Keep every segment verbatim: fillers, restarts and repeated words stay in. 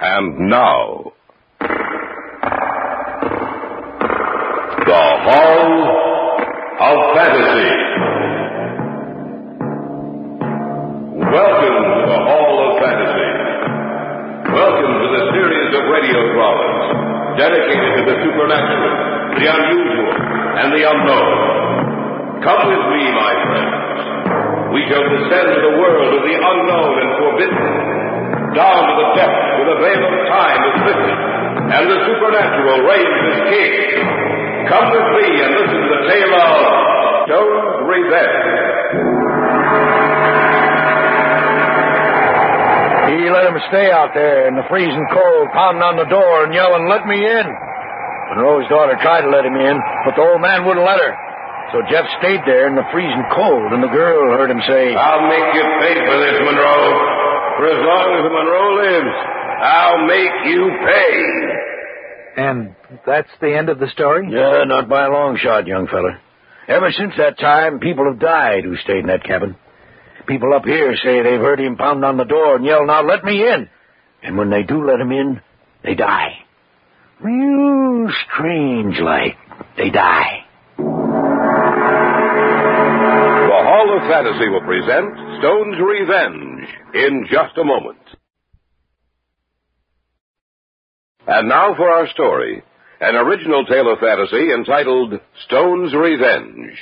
And now, the Hall of Fantasy. Welcome to the Hall of Fantasy. Welcome to the series of radio dramas dedicated to the supernatural, the unusual, and the unknown. Come with me, my friends. We shall descend to the world of the unknown and forbidden, down to the depths where the veil of time is lifted, and the supernatural reigns as king. Come with me and listen to the tale of Stone's Revenge. He let him stay out there in the freezing cold, pounding on the door and yelling, "Let me in." Monroe's daughter tried to let him in, but the old man wouldn't let her. So Jeff stayed there in the freezing cold, and the girl heard him say, "I'll make you pay for this, Monroe. For as long as Monroe lives, I'll make you pay." And that's the end of the story? Yeah, not by a long shot, young fella. Ever since that time, people have died who stayed in that cabin. People up here say they've heard him pound on the door and yell, "Now let me in." And when they do let him in, they die. Real strange like. They die. The Hall of Fantasy will present Stone's Revenge in just a moment. And now for our story, an original tale of fantasy entitled Stone's Revenge.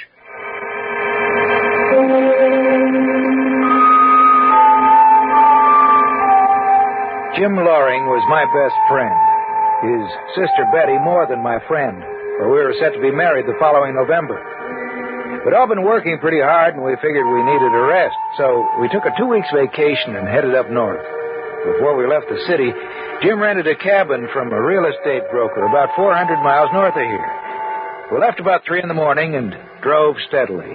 Jim Loring was my best friend. His sister Betty more than my friend, for we were set to be married the following November. But I've been working pretty hard, and we figured we needed a rest, so we took a two weeks vacation and headed up north. Before we left the city, Jim rented a cabin from a real estate broker about four hundred miles north of here. We left about three in the morning and drove steadily.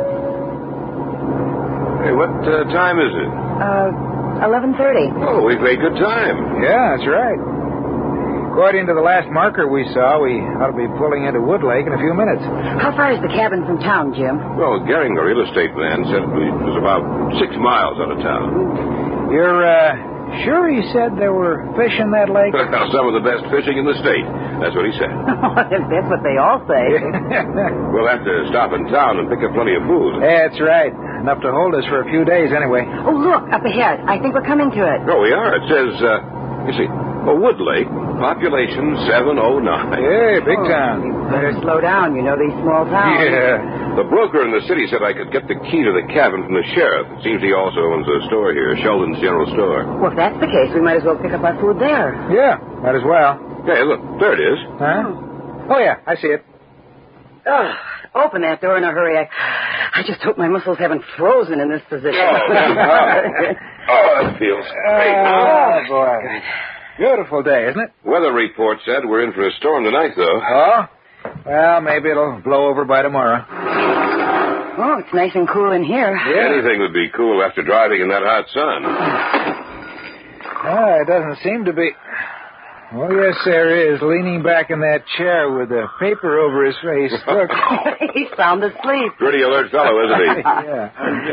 Hey, what uh, time is it? Uh, eleven thirty. Oh, we've made good time. Yeah, that's right. According to the last marker we saw, we ought to be pulling into Wood Lake in a few minutes. How far is the cabin from town, Jim? Well, Gehring, the real estate man, said it was about six miles out of town. You're, uh... Sure, he said there were fish in that lake? Some of the best fishing in the state. That's what he said. That's what they all say. We'll have to stop in town and pick up plenty of food. That's right. Enough to hold us for a few days anyway. Oh, look, up ahead. I think we're coming to it. Oh, we are. It says, uh, you see, oh, Wood Lake, population seven oh nine. Hey, big oh, town. You better slow down. You know these small towns. Yeah. The broker in the city said I could get the key to the cabin from the sheriff. It seems he also owns a store here, Sheldon's General Store. Well, if that's the case, we might as well pick up our food there. Yeah, might as well. Hey, look, there it is. Huh? Oh, yeah, I see it. Oh, open that door in a hurry. I, I just hope my muscles haven't frozen in this position. Oh, oh that feels great. Oh, boy. Good. Beautiful day, isn't it? Weather report said we're in for a storm tonight, though. Oh? Well, maybe it'll blow over by tomorrow. Oh, it's nice and cool in here. Yeah. Anything would be cool after driving in that hot sun. Oh, it doesn't seem to be. Oh, yes, there is, leaning back in that chair with a paper over his face. Look. He's sound asleep. Pretty alert fellow, isn't he? Yeah.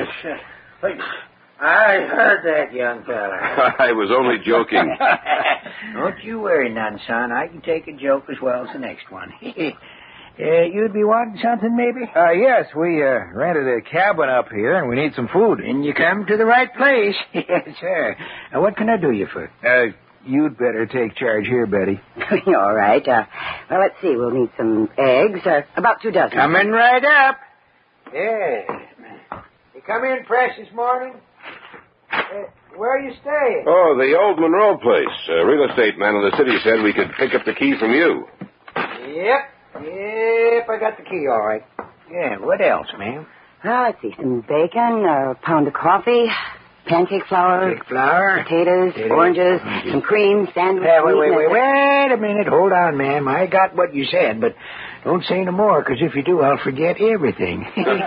I heard that, young fella. I was only joking. Don't you worry none, son. I can take a joke as well as the next one. uh, you'd be wanting something, maybe? Uh, yes, we uh, rented a cabin up here, and we need some food. And you come to the right place. Yes, sir. Now, what can I do you for? Uh, you'd better take charge here, Betty. All right. Uh, well, let's see. We'll need some eggs. Uh, about two dozen. Coming right up. Yeah. You come in fresh this morning? Uh, where are you staying? Oh, the old Monroe place. A real estate man in the city said we could pick up the key from you. Yep. Yep, I got the key, all right. Yeah, what else, ma'am? Well, let's see. Some bacon, a pound of coffee, pancake flour, Cake flour. potatoes, Potatoes, oranges, oranges. some cream, sandwich Yeah, wait, wait, meat, wait, and- wait a minute. Hold on, ma'am. I got what you said, but don't say no more, because if you do, I'll forget everything.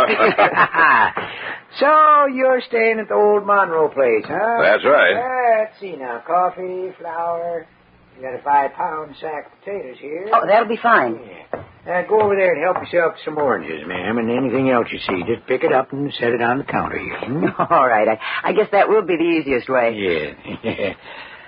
So, you're staying at the old Monroe place, huh? That's right. Uh, let's see now. Coffee, flour. You got a five-pound sack of potatoes here. Oh, that'll be fine. Yeah. Now, go over there and help yourself to some oranges, ma'am, and anything else you see. Just pick it up and set it on the counter here. Hmm? All right. I, I guess that will be the easiest way. Yeah.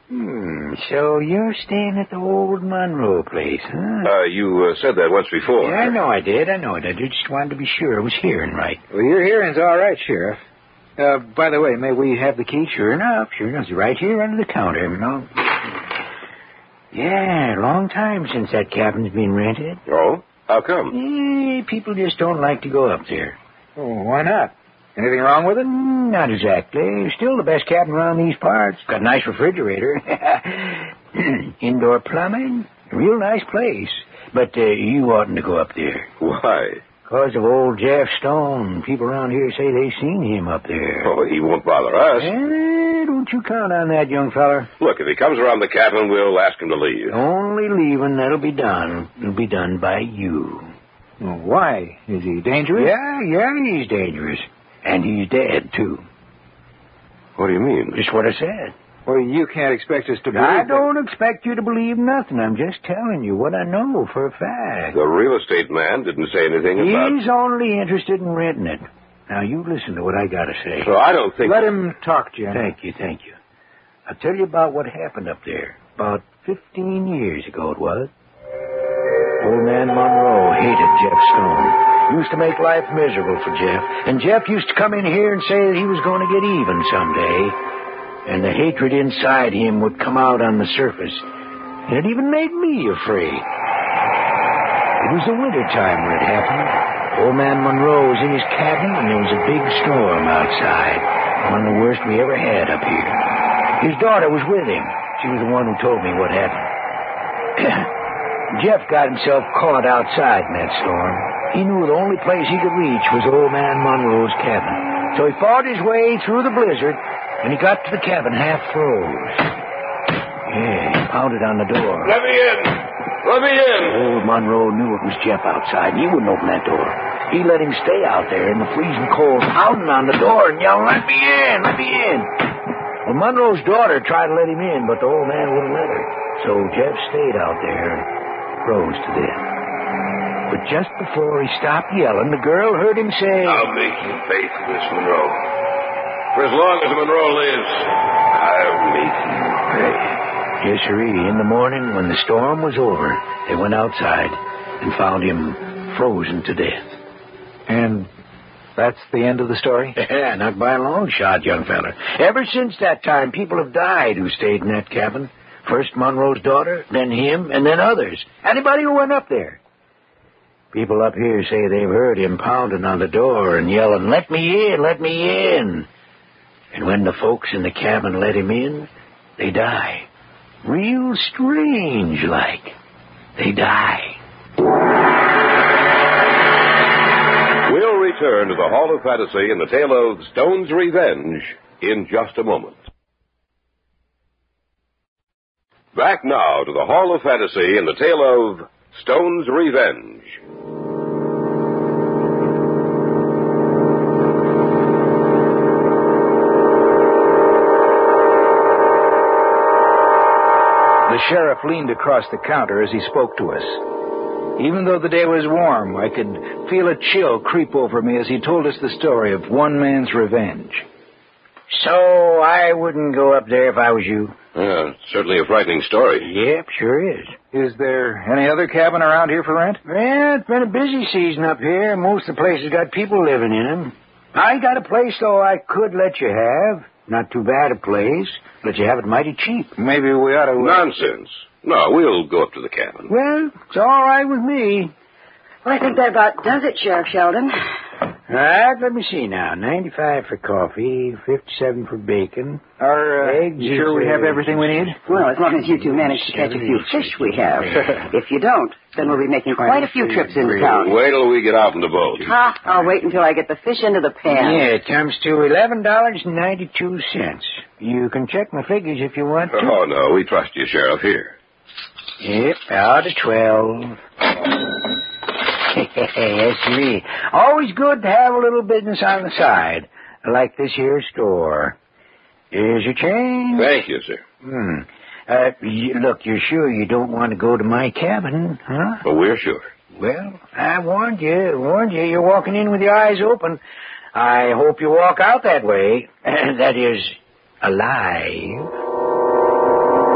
Hmm, so you're staying at the old Monroe place, huh? Uh, you uh, said that once before. Yeah, I know I did. I know I did. I just wanted to be sure I was hearing right. Well, your hearing's all right, Sheriff. Uh, by the way, may we have the key? Sure enough. Sure enough. It's right here under the counter, you know. Yeah, a long time since that cabin's been rented. Oh? How come? Eh, people just don't like to go up there. Oh, why not? Anything wrong with it? Mm, not exactly. Still the best cabin around these parts. Got a nice refrigerator. Indoor plumbing. A real nice place. But uh, you oughtn't to go up there. Why? Because of old Jeff Stone. People around here say they've seen him up there. Oh, he won't bother us. Eh, don't you count on that, young feller. Look, if he comes around the cabin, we'll ask him to leave. Only leaving, that'll be done. It'll be done by you. Well, why? Is he dangerous? Yeah, yeah, he's dangerous. And he's dead, too. What do you mean? Just what I said. Well, you can't expect us to believe I that. don't expect you to believe nothing. I'm just telling you what I know for a fact. The real estate man didn't say anything about... He's only interested in renting it. Now, you listen to what I got to say. So I don't think... Let him talk, Jim. Thank you, thank you. I'll tell you about what happened up there. About fifteen years ago it was. Old man Monroe hated Jeff Stone. Used to make life miserable for Jeff. And Jeff used to come in here and say that he was going to get even someday. And the hatred inside him would come out on the surface. And it even made me afraid. It was the winter time when it happened. Old man Monroe was in his cabin, and there was a big storm outside. One of the worst we ever had up here. His daughter was with him. She was the one who told me what happened. Jeff got himself caught outside in that storm. He knew the only place he could reach was old man Monroe's cabin. So he fought his way through the blizzard, and he got to the cabin half froze. Yeah, he pounded on the door. Let me in! Let me in! Old Monroe knew it was Jeff outside. He wouldn't open that door. He let him stay out there in the freezing cold, pounding on the door and yelling, "Let me in! Let me in!" Well, Monroe's daughter tried to let him in, but the old man wouldn't let her. So Jeff stayed out there and froze to death. But just before he stopped yelling, the girl heard him say, "I'll make you pay for this, Monroe. For as long as Monroe lives, I'll make you pay." Yes, sirree. In the morning, when the storm was over, they went outside and found him frozen to death. And that's the end of the story? Yeah, not by a long shot, young fella. Ever since that time, people have died who stayed in that cabin. First Monroe's daughter, then him, and then others. Anybody who went up there. People up here say they've heard him pounding on the door and yelling, "Let me in, let me in." And when the folks in the cabin let him in, they die. Real strange like. They die. We'll return to the Hall of Fantasy in the tale of Stone's Revenge in just a moment. Back now to the Hall of Fantasy in the tale of Stone's Revenge. The sheriff leaned across the counter as he spoke to us. Even though the day was warm, I could feel a chill creep over me as he told us the story of one man's revenge. So I wouldn't go up there if I was you. Yeah, certainly a frightening story. Yep, sure is. Is there any other cabin around here for rent? Well, it's been a busy season up here. Most of the places got people living in them. I got a place, though, I could let you have. Not too bad a place. Let you have it mighty cheap. Maybe we ought to... Nonsense. No, we'll go up to the cabin. Well, it's all right with me. Well, I think that about does it, Sheriff Sheldon. All right, let me see now. ninety-five for coffee, fifty-seven for bacon. Are uh, Eggs you sure we have everything we need? Well, as long as you two manage to catch a few fish we have. If you don't, then we'll be making quite a few trips into town. Wait till we get out in the boat. Ha, I'll wait until I get the fish into the pan. Yeah, it comes to eleven dollars and ninety-two cents. You can check my figures if you want to. Oh, no, we trust you, Sheriff. Here. Yep, out of twelve. Yes, me. Always good to have a little business on the side, like this here store. Here's your change. Thank you, sir. Hmm. Uh, you, look, you're sure you don't want to go to my cabin, huh? Well, we're sure. Well, I warned you, warned you. You're walking in with your eyes open. I hope you walk out that way. That is, alive.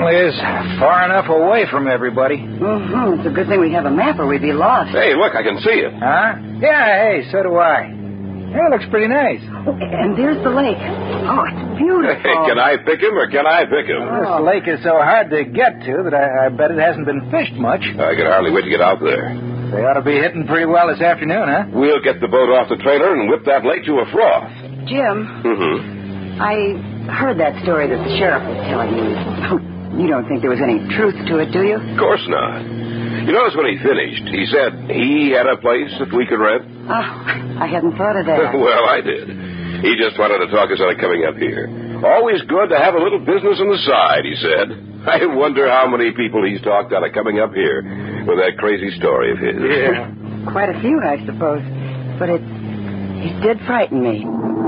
certainly is far enough away from everybody. Mm-hmm. It's a good thing we have a map or we'd be lost. Hey, look, I can see it. Huh? Yeah, hey, so do I. Yeah, it looks pretty nice. Oh, and there's the lake. Oh, it's beautiful. Hey, can I pick him or can I pick him? This lake is so hard to get to that I, I bet it hasn't been fished much. I can hardly wait to get out there. They ought to be hitting pretty well this afternoon, huh? We'll get the boat off the trailer and whip that lake to a froth. Jim, Mm-hmm. I heard that story that the sheriff was telling you. You don't think there was any truth to it, do you? Of course not. You notice when he finished, he said he had a place that we could rent? Oh, I hadn't thought of that. Well, I did. He just wanted to talk us out of coming up here. Always good to have a little business on the side, he said. I wonder how many people he's talked out of coming up here with that crazy story of his. Yeah. Quite a few, I suppose. But it, it did frighten me.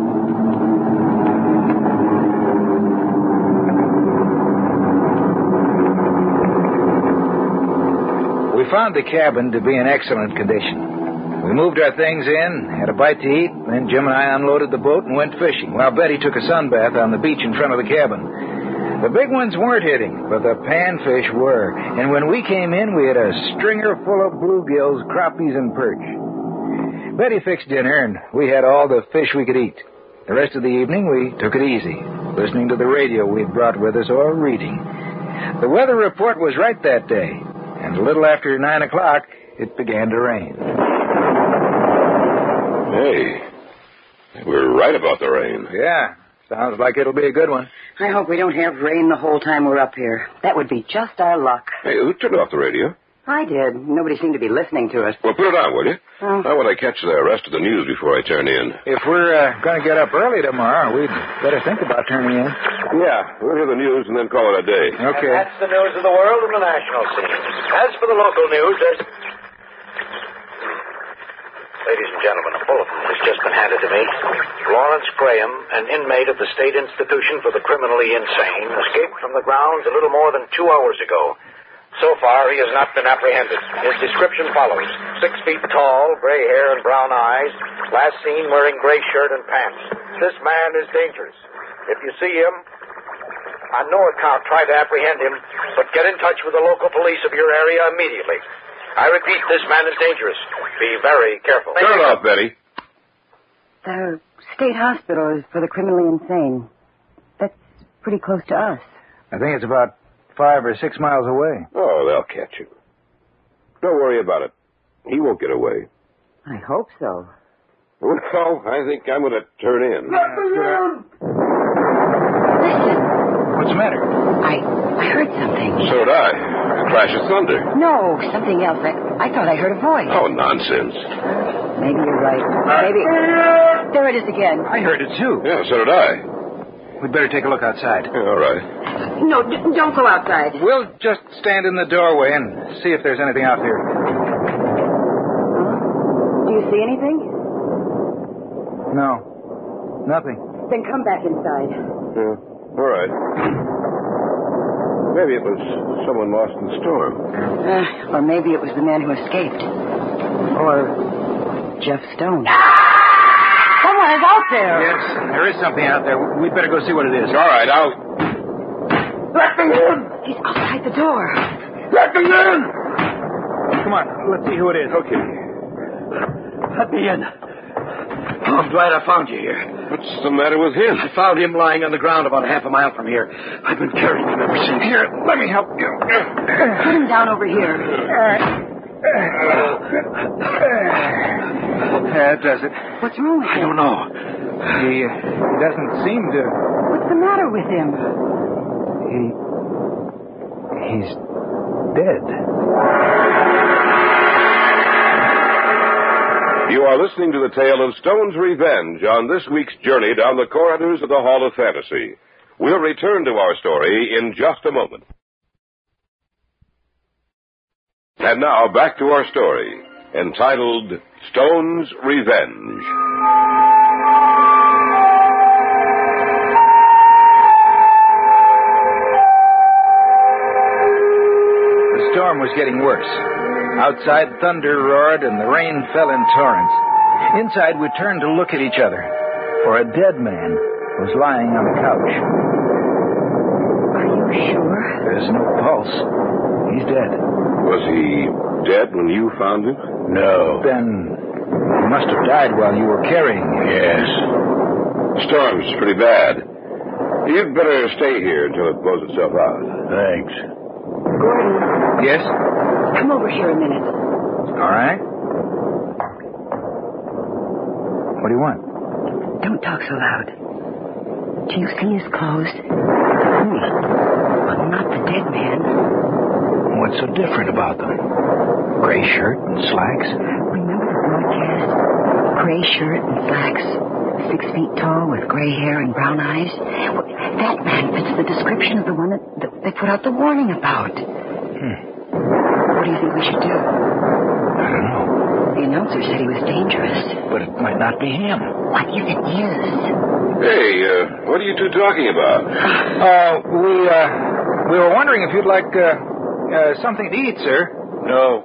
We found the cabin to be in excellent condition. We moved our things in, had a bite to eat, then Jim and I unloaded the boat and went fishing, while Betty took a sunbath on the beach in front of the cabin. The big ones weren't hitting, but the panfish were. And when we came in, we had a stringer full of bluegills, crappies, and perch. Betty fixed dinner, and we had all the fish we could eat. The rest of the evening, we took it easy, listening to the radio we'd brought with us or reading. The weather report was right that day, and a little after nine o'clock, it began to rain. Hey, we're right about the rain. Yeah, sounds like it'll be a good one. I hope we don't have rain the whole time we're up here. That would be just our luck. Hey, who turned off the radio? I did. Nobody seemed to be listening to us. Well, put it on, will you? Oh. I want to catch the rest of the news before I turn in. If we're uh, going to get up early tomorrow, we'd better think about turning in. Yeah, we'll hear the news and then call it a day. Okay. And that's the news of the world and the national scene. As for the local news, there's... Ladies and gentlemen, a bulletin has just been handed to me. Lawrence Graham, an inmate of the State Institution for the Criminally Insane, escaped from the grounds a little more than two hours ago. So far, he has not been apprehended. His description follows. Six feet tall, gray hair and brown eyes, last seen wearing gray shirt and pants. This man is dangerous. If you see him, on no account try to apprehend him, but get in touch with the local police of your area immediately. I repeat, this man is dangerous. Be very careful. Turn it off, Betty. The state hospital is for the criminally insane. That's pretty close to us. I think it's about five or six miles away. Oh, they'll catch him. Don't worry about it. He won't get away. I hope so. Well, I think I'm going to turn in. Listen. What's the matter? I I heard something. So did I. A crash of thunder. No, something else. I, I thought I heard a voice. Oh, nonsense. Maybe you're right. Maybe. There it is again. I heard it, too. Yeah, so did I. We'd better take a look outside. Yeah, all right. No, d- don't go outside. We'll just stand in the doorway and see if there's anything out there. Do you see anything? No, nothing. Then come back inside. Yeah, all right. Maybe it was someone lost in the storm. Uh, or maybe it was the man who escaped. Or Jeff Stone. Someone is out there. Yes, there is something out there. We'd better go see what it is. All right, I'll... Let me in! He's outside the door. Let me in! Come on, let's see who it is. Okay. Let me in. Oh, I'm glad I found you here. What's the matter with him? I found him lying on the ground about a half a mile from here. I've been carrying him ever since. Here, let me help you. Put him down over here. All right. That does it. What's wrong with him? I don't know. He, uh, he doesn't seem to... What's the matter with him? He... He's dead. You are listening to the tale of Stone's Revenge on this week's journey down the corridors of the Hall of Fantasy. We'll return to our story in just a moment. And now, back to our story, entitled Stone's Revenge. The storm was getting worse. Outside, thunder roared and the rain fell in torrents. Inside, we turned to look at each other, for a dead man was lying on the couch. Are you Sure. There's no pulse. He's dead. Was he dead when you found him? No. Then he must have died while you were carrying him. Yes. Storm's pretty bad. You'd better stay here until it blows itself out. Thanks. Gordon, Yes? come over here a minute. All right. What do you want? Don't talk so loud. Do you see his clothes? Whose? Well, not the dead man. What's so different about them? Gray shirt and slacks? Remember the broadcast? Gray shirt and slacks. Six feet tall with gray hair and brown eyes. Well, that man fits the description of the one that, that they put out the warning about. Hmm. What do you think we should do? I don't know. The announcer said he was dangerous. But it might not be him. What if it is? Hey, uh, what are you two talking about? Uh, we, uh, we were wondering if you'd like, uh, uh, something to eat, sir. No.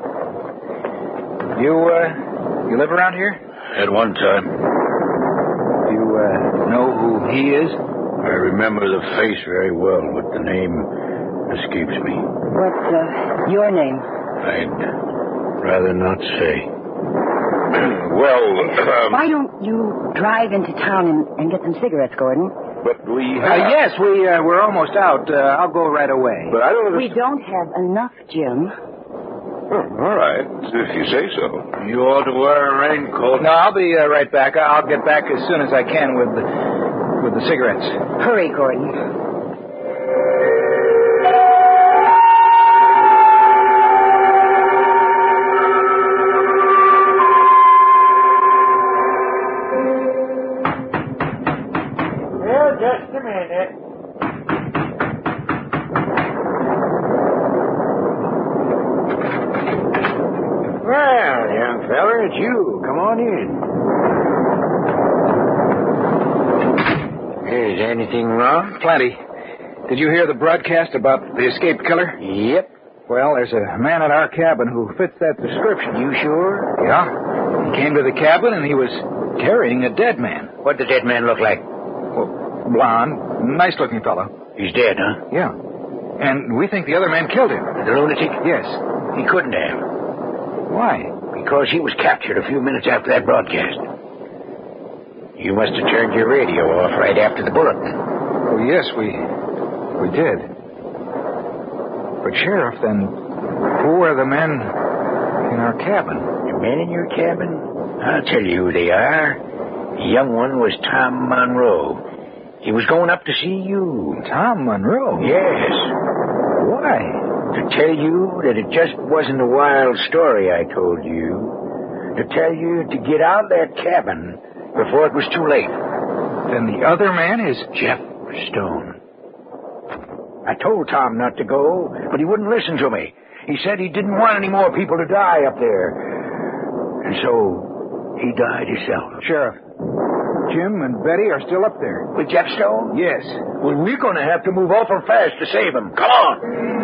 You, uh, you live around here? At one time. You, uh, know who he is? I remember the face very well, but the name escapes me. What's, uh, your name? I'd rather not say. Well, um, Why don't you drive into town and, and get some cigarettes, Gordon? but we Uh, have... yes, we, uh, we're almost out. Uh, I'll go right away. But I don't We understand... don't have enough, Jim. Oh, all right, if you say so. You ought to wear a raincoat. No, I'll be uh, right back. I'll get back as soon as I can with the, with the cigarettes. Hurry, Gordon. Just a minute. Well, young fella, it's you. Come on in. Is anything wrong? Plenty. Did you hear the broadcast about the escaped killer? Yep. Well, there's a man at our cabin who fits that description. You sure? Yeah. He came to the cabin and he was carrying a dead man. What did that man look like? Well, blonde, nice-looking fellow. He's dead, huh? Yeah. And we think the other man killed him. The lunatic? Yes. He couldn't have. Why? Because he was captured a few minutes after that broadcast. You must have turned your radio off right after the bulletin. Oh, yes, we we did. But, Sheriff, then who are the men in our cabin? The men in your cabin? I'll tell you who they are. The young one was Tom Monroe. He was going up to see you. Tom Monroe? Yes. Why? To tell you that it just wasn't a wild story I told you. To tell you to get out of that cabin before it was too late. Then the other man is... Jeff Stone. I told Tom not to go, but he wouldn't listen to me. He said he didn't want any more people to die up there. And so he died himself. Sheriff, Jim and Betty are still up there. With Jeff Stone? Yes. Well, we're going to have to move awful fast to save him. Come on.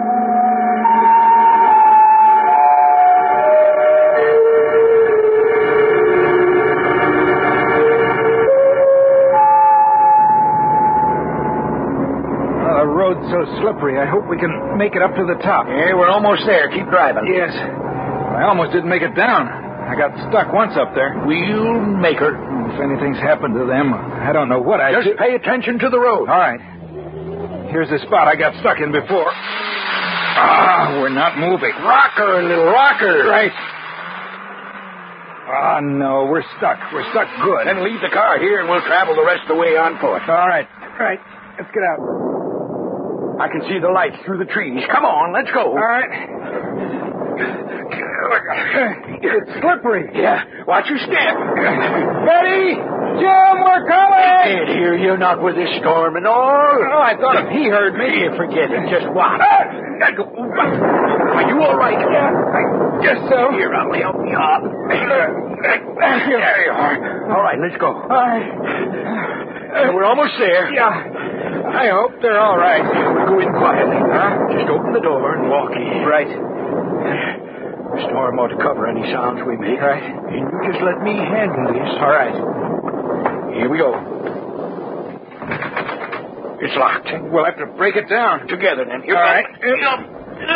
The road's so slippery, I hope we can make it up to the top. Yeah, we're almost there. Keep driving. Yes. I almost didn't make it down. I got stuck once up there. We'll make her. If anything's happened to them, I don't know what I... Just pay attention to the road. All right. Here's the spot I got stuck in before. Ah, we're not moving. Rocker, little rocker. Right. Ah, no, we're stuck. We're stuck good. Then leave the car here and we'll travel the rest of the way on foot. All right. Right. Let's get out. I can see the lights through the trees. Come on, let's go. All right. It's slippery. Yeah, watch your step. Betty! Jim, we're coming! I can't hear you, not with this storm and all. Oh, I thought if he heard me... Yeah, forget it. Just watch. Are you all right? Yeah, I guess so. Here, I'll help you up. Thank you. There you are. All right, let's go. All right. Uh, we're almost there. Yeah. I hope they're all right. We'll go in quietly. Huh? Just open the door and walk in. Right. The storm ought to cover any sounds we make. Right. And you just let me handle this. All right. Here we go. It's locked. We'll have to break it down. Together, then. Here All we right. go.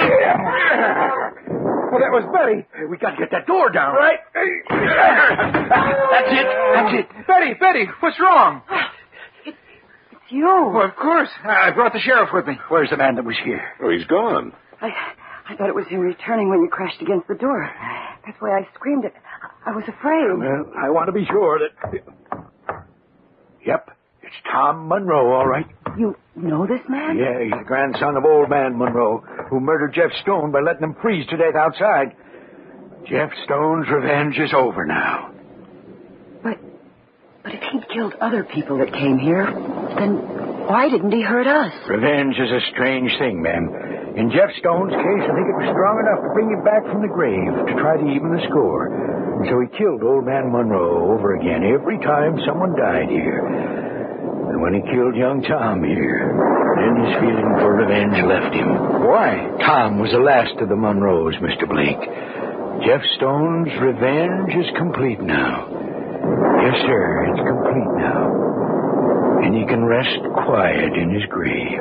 Well, that was Betty. We got to get that door down. Right. That's it. That's it. Betty, Betty, what's wrong? It's you. Well, of course. I brought the sheriff with me. Where's the man that was here? Oh, he's gone. I, I thought it was him returning when you crashed against the door. That's why I screamed. It. I was afraid. Well, I want to be sure that... Yep, it's Tom Monroe, all right. You know this man? Yeah, he's the grandson of old man Monroe, who murdered Jeff Stone by letting him freeze to death outside. Jeff Stone's revenge is over now. But, but if he'd killed other people that came here, then why didn't he hurt us? Revenge is a strange thing, ma'am. In Jeff Stone's case, I think it was strong enough to bring him back from the grave to try to even the score. And so he killed old man Monroe over again every time someone died here. And when he killed young Tom here, then his feeling for revenge left him. Why? Tom was the last of the Monroes, Mister Blake. Jeff Stone's revenge is complete now. Yes, sir, it's complete now. And he can rest quiet in his grave.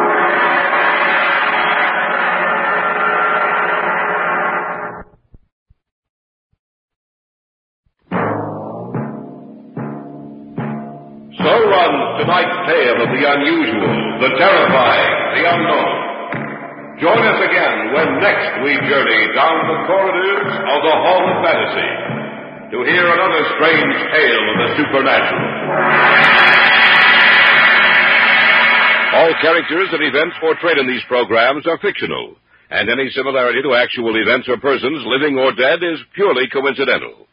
So runs tonight's tale of the unusual, the terrifying, the unknown. Join us again when next we journey down the corridors of the Hall of Fantasy to hear another strange tale of the supernatural. All characters and events portrayed in these programs are fictional, and any similarity to actual events or persons, living or dead, is purely coincidental.